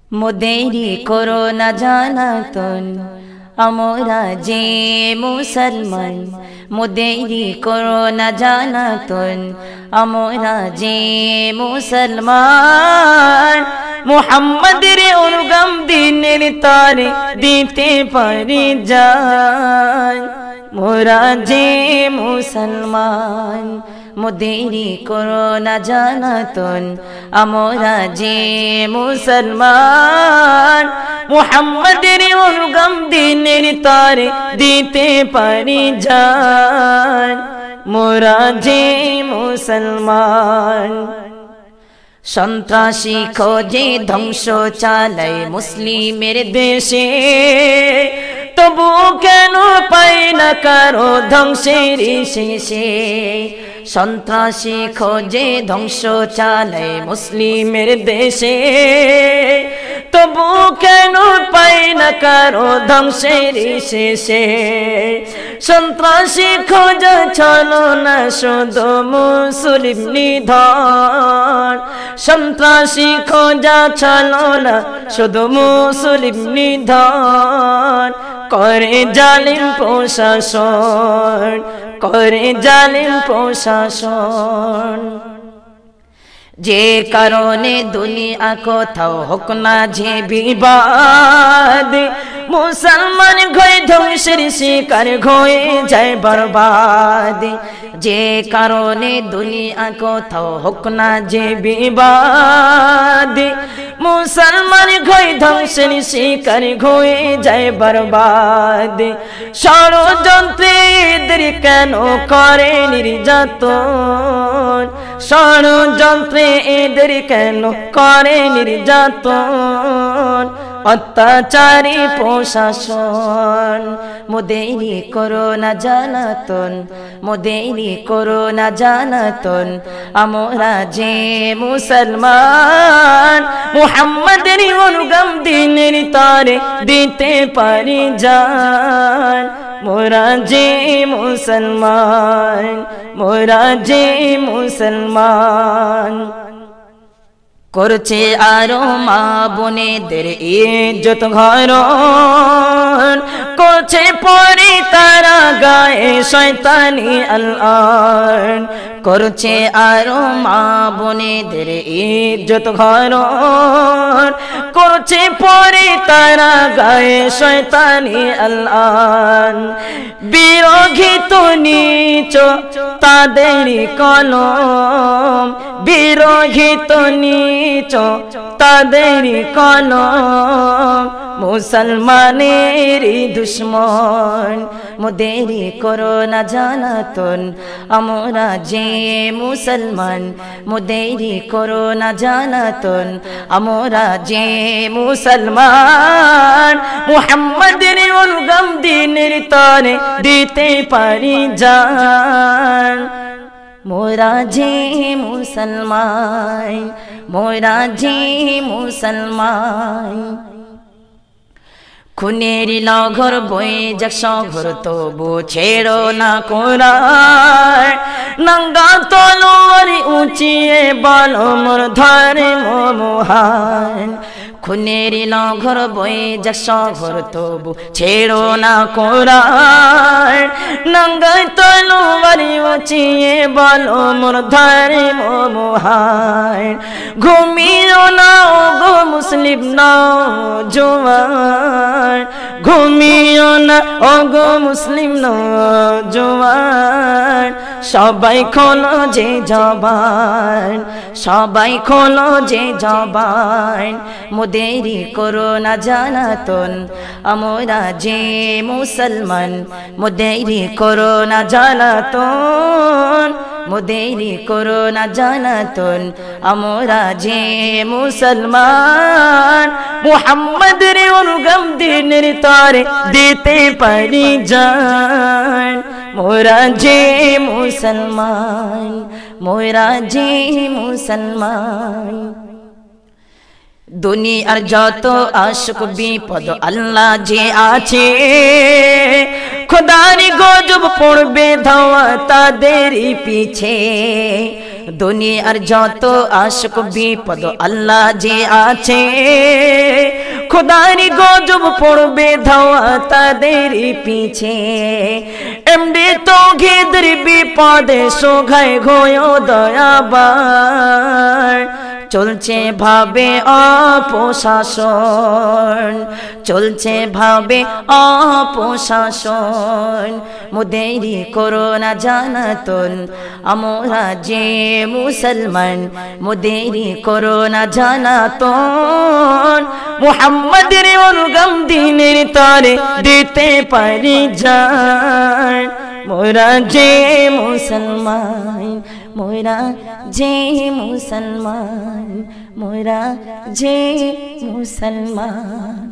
মোদেরি করো না জানাতন আমরা যে মুসলমান, মোদেরি করো না জানাতন আমরা যে মুসলমান। মুহাম্মাদের অনুগাম দিনের তারে দিতে পারি জান, মোরা যে মুসলমান। মোদেরি করো না জানাতন আমরা যে মুসলমান। মুহাম্মাদের অনুগাম দিনের তারে দিতে পারি জান, মোরা যে মুসলমান। সন্ত্রাসী খোঁজে ধ্বংস চালায় মুসলিমের দেশে, তবু কেন পাই না কারো ধ্বংসের শেষে। সন্ত্রাসী খোঁজে ধ্বংস চালায় মুসলিমের দেশে, তবু কেন পাই না কারো ধ্বংসের শেষে। সন্ত্রাসী খোঁজা চলো না শুধু মুসলিম নিধন, সন্ত্রাসী খোঁজা চলো না শুধু মুসলিম নিধন। করে জালিম প্রশাসন, করে জালিম প্রশাসন। যে কারণে দুনিয়া কোথাও হোক না যে বিবাদ, মুসলমান ঘরে ধ্বংসের শিকার হয়ে যায় বরবাদ। যে কারণে দুনিয়া কোথাও হোক না যে বিবাদ, মুসলমান ঘরে ধ্বংসের শিকার হয়ে যায় বরবাদ। ষড়যন্ত্রে এদের কেন করে নির্যাতন, ষড়যন্ত্রে এদের কেন করে নির্যাতন। অত্যাচারী প্রশাসন, মোদেরি করো না জানাতন, মোদেরি করো না জানাতন আমরা যে মুসলমান। মুহাম্মাদের অনুগাম দিনের তারে দিতে পারি জান, মোরা যে মুসলমান, মোরা যে মুসলমান। করছে আরো মা বোনেদের ইজ্জত হরণ, করছে পরে তারা গায়ে শয়তানি আল্লাহন। করছে আরো মা বোনেদের ইজ্জত হরণ, করছে পরে তারা গায়ে শয়তানি আল্লাহন। বিরোধী তো নিচ তাদেরই কলম, বিরোধী তো নিচ তাদেরই কলম। মুসলমানের দুশ্মন, মোদেরি করো না জানাতন আমরা যে মুসলমান। মোদেরি করো না জানাতন আমরা যে মুসলমান। মুহাম্মাদের অনুগাম দিনের তারে দিতে পারি জান, মোরা যে মুসলমান, মোরা যে মুসলমান। খুনের লগর বয়ে যাক শহর তবু ছেড়ো না কোরআন। নঙ্গা তলোয়ার উঁচিয়ে বলো মোর ধর্ম মহান। খুনের লগর বয়ে যাক শহর তবু ছেড়ো না কোরআন। নঙ্গা তলোয়ার উঁচিয়ে বলো মোর ধর্ম মহান। ঘুমিও না গো মুসলিম নওজোয়ান, ঘুমিও না ও গো মুসলিম নওজোয়ান। সবাই খোলো যে জবান, সবাই খোলো যে জবান। মোদেরি করো না জানাতন আমরা যে মুসলমান। মোদেরি করো না জানাতন, মোদেরি করো না জানাতন আমরা যে মুসলমান। মুহাম্মাদের অনুগাম দিনের তারে দিতে পারি জান, মোরা যে মুসলমান, মোরা যে মুসলমান। দুনিয়ার যত আশক বিপদ আল্লাহ যে আছে, খোদার গজব পড়বে ধাওয়া তাদেরই পিছে। দুনিয়ার যত আশক বিপদ আল্লাহ যে আছে, খোদার গজব পড়বে ধাওয়া তাদের পিছে এমনি তৌহিদের বিপদে সোঘায় ঘোয় দয়াবান চলছে ভাবে অপশাসন চলছে ভাবে অপশাসন মোদেরি করোনা জানাতন আমরা যে মুসলমান মোদেরি করোনা জানাতন মুহাম্মাদের অনুগম দিনের তরে দিতে পারি জান মোরা যে মুসলমান মোরা যে মুসলমান মোরা যে মুসলমান